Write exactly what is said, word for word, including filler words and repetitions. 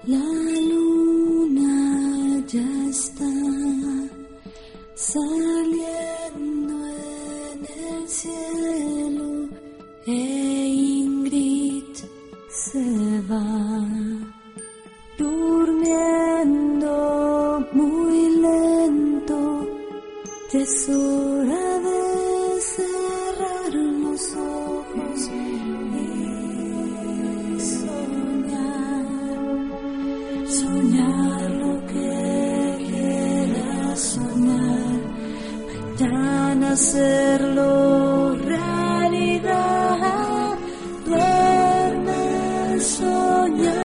La luna ya está saliendo en el cielo e Ingrid se va durmiendo muy lento. Es hora de cerrar los ojos y soñar, soñar lo que quieras soñar, mañana hacerlo.